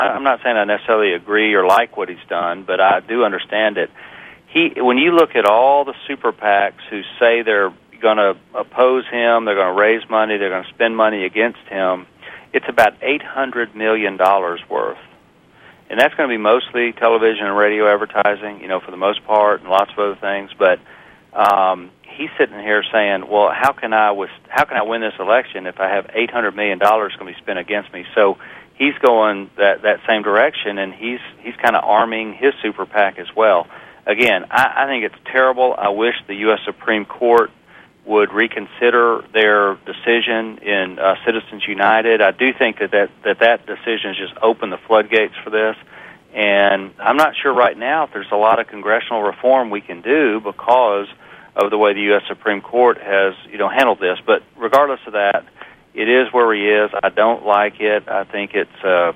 I'm not saying I necessarily agree or like what he's done, but I do understand it. When you look at all the super PACs who say they're going to oppose him, they're going to raise money, they're going to spend money against him, it's about $800 million worth. And that's going to be mostly television and radio advertising, for the most part, and lots of other things. But he's sitting here saying, well, how can I win this election if I have $800 million going to be spent against me? So he's going that same direction, and he's kind of arming his super PAC as well. Again, I think it's terrible. I wish the U.S. Supreme Court would reconsider their decision in Citizens United. I do think that decision has just opened the floodgates for this, and I'm not sure right now if there's a lot of congressional reform we can do because of the way the U.S. Supreme Court has handled this. But regardless of that, it is where he is. I don't like it. I think it's a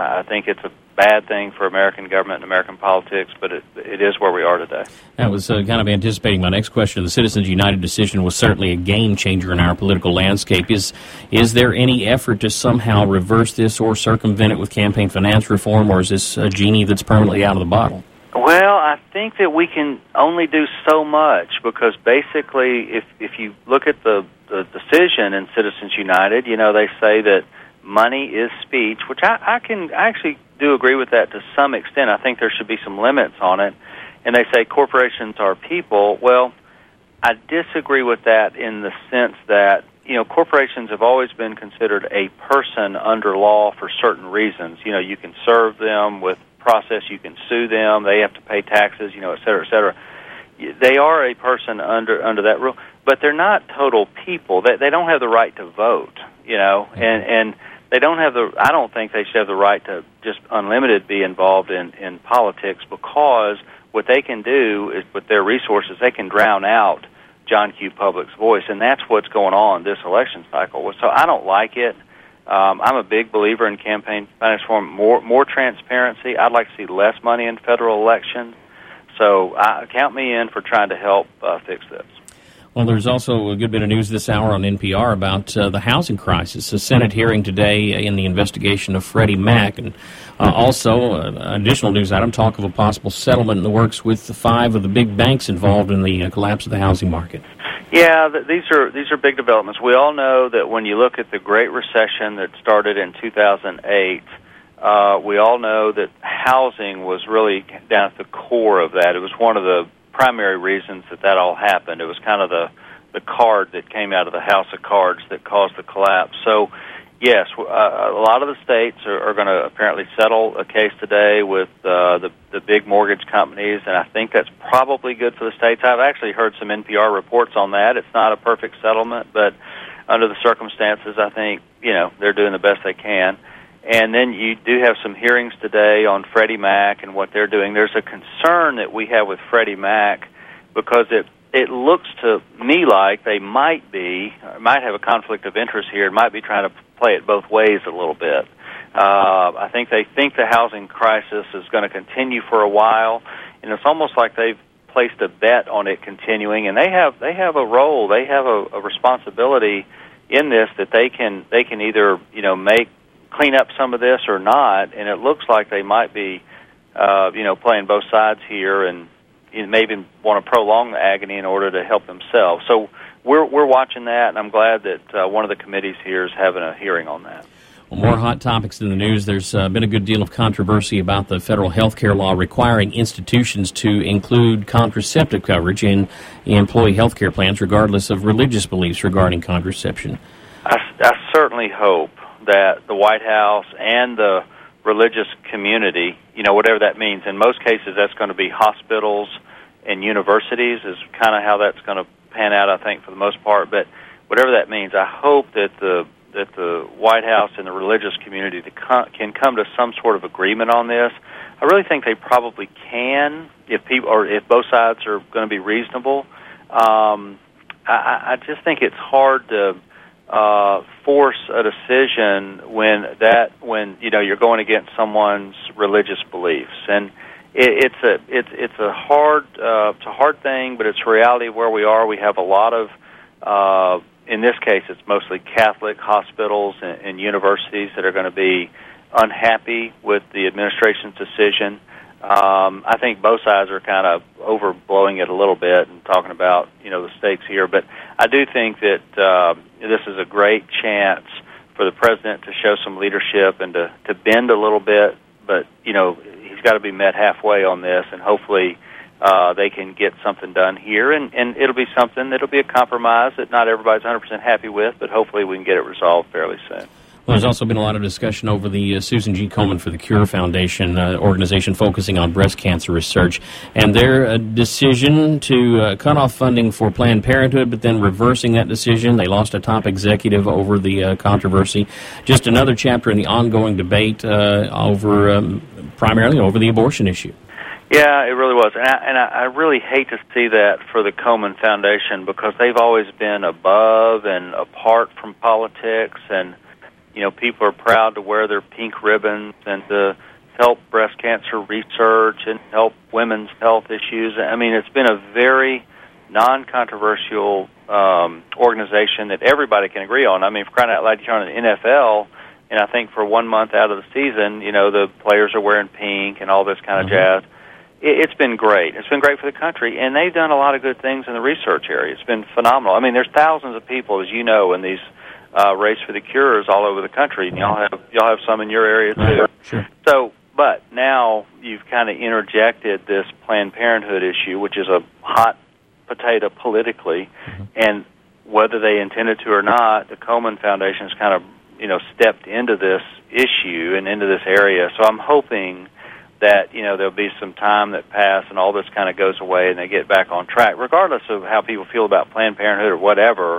bad thing for American government and American politics, but it is where we are today. That was kind of anticipating my next question. The Citizens United decision was certainly a game changer in our political landscape. Is there any effort to somehow reverse this or circumvent it with campaign finance reform, or is this a genie that's permanently out of the bottle? Well, I think that we can only do so much because basically if you look at the decision in Citizens United, they say that money is speech, which I actually do agree with that to some extent. I think there should be some limits on it. And they say corporations are people. Well, I disagree with that in the sense that, corporations have always been considered a person under law for certain reasons. You can serve them with process, you can sue them, they have to pay taxes, et cetera, et cetera. They are a person under that rule, but they're not total people. They don't have the right to vote, and they don't have I don't think they should have the right to just unlimited be involved in politics, because what they can do is with their resources, they can drown out John Q. Public's voice, and that's what's going on this election cycle. So I don't like it. I'm a big believer in campaign finance reform, more transparency. I'd like to see less money in federal elections. So count me in for trying to help fix this. Well, there's also a good bit of news this hour on NPR about the housing crisis. A Senate hearing today in the investigation of Freddie Mac, and also additional news item, talk of a possible settlement in the works with 5 of the big banks involved in the collapse of the housing market. Yeah, these are big developments. We all know that when you look at the Great Recession that started in 2008, we all know that housing was really down at the core of that. It was one of the primary reasons that all happened. It was kind of the card that came out of the house of cards that caused the collapse. So, yes, a lot of the states are going to apparently settle a case today with the big mortgage companies, and I think that's probably good for the states. I've actually heard some NPR reports on that. It's not a perfect settlement, but under the circumstances, I think, they're doing the best they can. And then you do have some hearings today on Freddie Mac and what they're doing. There's a concern that we have with Freddie Mac because it looks to me like they might have a conflict of interest here. It might be trying to play it both ways a little bit. I think they think the housing crisis is going to continue for a while, and it's almost like they've placed a bet on it continuing. And they have a role, they have a responsibility in this that they can either clean up some of this or not, and it looks like they might be, playing both sides here, and maybe want to prolong the agony in order to help themselves. So we're watching that, and I'm glad that one of the committees here is having a hearing on that. Well, more hot topics in the news. There's been a good deal of controversy about the federal health care law requiring institutions to include contraceptive coverage in employee health care plans, regardless of religious beliefs regarding contraception. I certainly hope that the White House and the religious community, whatever that means, in most cases that's going to be hospitals and universities is kind of how that's going to pan out, I think, for the most part. But whatever that means, I hope that the White House and the religious community can come to some sort of agreement on this. I really think they probably can if both sides are going to be reasonable. I just think it's hard to force a decision when you're going against someone's religious beliefs, and it's a hard thing, but it's a reality of where we are. We have a lot of in this case, it's mostly Catholic hospitals and universities that are going to be unhappy with the administration's decision. I think both sides are kind of overblowing it a little bit and talking about, the stakes here. But I do think that this is a great chance for the president to show some leadership and to bend a little bit. But, he's got to be met halfway on this, and hopefully they can get something done here. And it'll be something that'll be a compromise that not everybody's 100% happy with, but hopefully we can get it resolved fairly soon. Well, there's also been a lot of discussion over the Susan G. Komen for the Cure Foundation, organization focusing on breast cancer research, and their decision to cut off funding for Planned Parenthood, but then reversing that decision. They lost a top executive over the controversy. Just another chapter in the ongoing debate primarily over the abortion issue. Yeah, it really was. And I really hate to see that for the Komen Foundation, because they've always been above and apart from politics, and people are proud to wear their pink ribbons and to help breast cancer research and help women's health issues. I mean, it's been a very non-controversial organization that everybody can agree on. I mean, for crying out loud, you're on the NFL, and I think for 1 month out of the season, the players are wearing pink and all this kind of jazz. It's been great. It's been great for the country, and they've done a lot of good things in the research area. It's been phenomenal. I mean, there's thousands of people, as you know, in these Race for the Cures all over the country, and y'all have some in your area too. Sure. So, but now you've kind of interjected this Planned Parenthood issue, which is a hot potato politically, and whether they intended to or not, the Komen Foundation has kind of stepped into this issue and into this area. So I'm hoping that there'll be some time that passes and all this kind of goes away and they get back on track, regardless of how people feel about Planned Parenthood or whatever.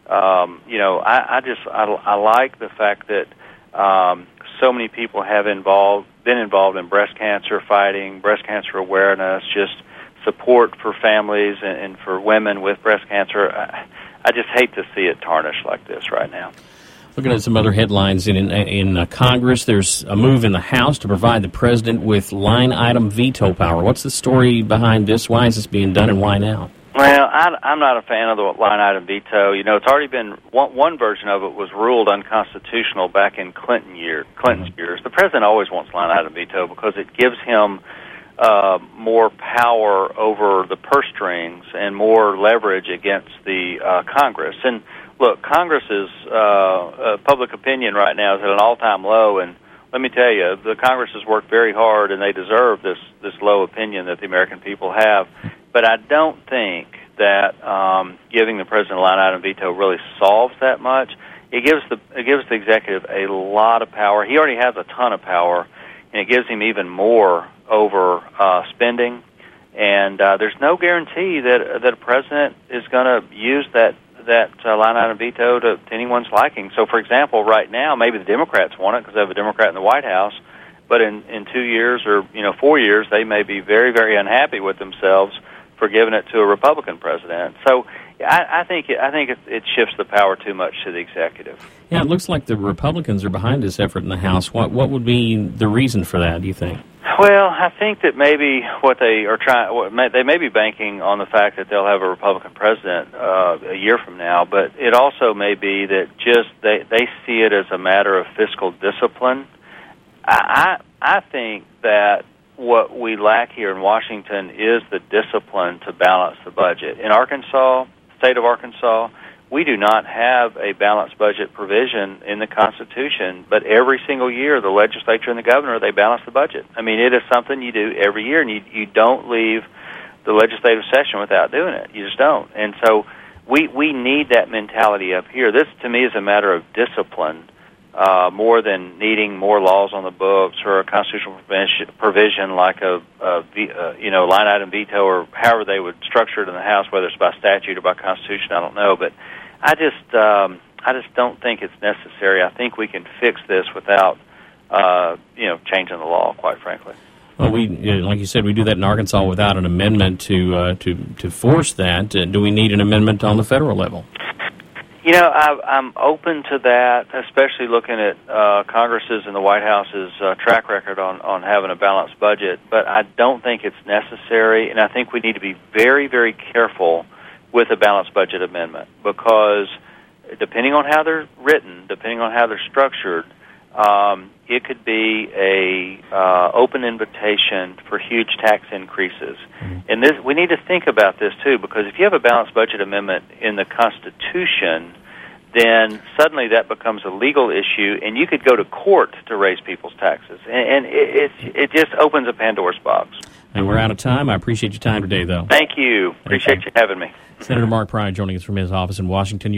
I like the fact that so many people have been involved in breast cancer fighting, breast cancer awareness, just support for families and for women with breast cancer. I just hate to see it tarnished like this right now. Looking at some other headlines in Congress, there's a move in the House to provide the president with line-item veto power. What's the story behind this? Why is this being done, and why now? Well, I'm not a fan of the line-item veto. It's already been one version of it was ruled unconstitutional back in Clinton's years. The president always wants line-item veto because it gives him more power over the purse strings and more leverage against the Congress. And look, Congress's public opinion right now is at an all-time low, and let me tell you, the Congress has worked very hard, and they deserve this low opinion that the American people have. But I don't think that giving the president a line-item veto really solves that much. It gives the executive a lot of power. He already has a ton of power, and it gives him even more over spending. And there's no guarantee that a president is going to use that line-item veto to anyone's liking. So, for example, right now, maybe the Democrats want it because they have a Democrat in the White House, but in 2 years or 4 years, they may be very, very unhappy with themselves for giving it to a Republican president. So, I think it shifts the power too much to the executive. Yeah, it looks like the Republicans are behind this effort in the House. What would be the reason for that, do you think? Well, I think that maybe what they are they may be banking on the fact that they'll have a Republican president a year from now, but it also may be that just they see it as a matter of fiscal discipline. I think that what we lack here in Washington is the discipline to balance the budget. In Arkansas, state of Arkansas, we do not have a balanced budget provision in the Constitution, but every single year the legislature and the governor, they balance the budget. I mean, it is something you do every year, and you don't leave the legislative session without doing it. You just don't. And so we need that mentality up here. This, to me, is a matter of discipline more than needing more laws on the books or a constitutional provision like a line-item veto or however they would structure it in the House, whether it's by statute or by Constitution, I don't know. But I just don't think it's necessary. I think we can fix this without changing the law, quite frankly. Well, like you said, we do that in Arkansas without an amendment to force that. Do we need an amendment on the federal level? I'm open to that, especially looking at Congress's and the White House's track record on having a balanced budget. But I don't think it's necessary, and I think we need to be very, very careful with a balanced budget amendment because depending on how they're written, depending on how they're structured, It could be a open invitation for huge tax increases. And we need to think about this, too, because if you have a balanced budget amendment in the Constitution, then suddenly that becomes a legal issue, and you could go to court to raise people's taxes. And it just opens a Pandora's box. And we're out of time. I appreciate your time today, though. Thank you. Appreciate you having me. Senator Mark Pride joining us from his office in Washington.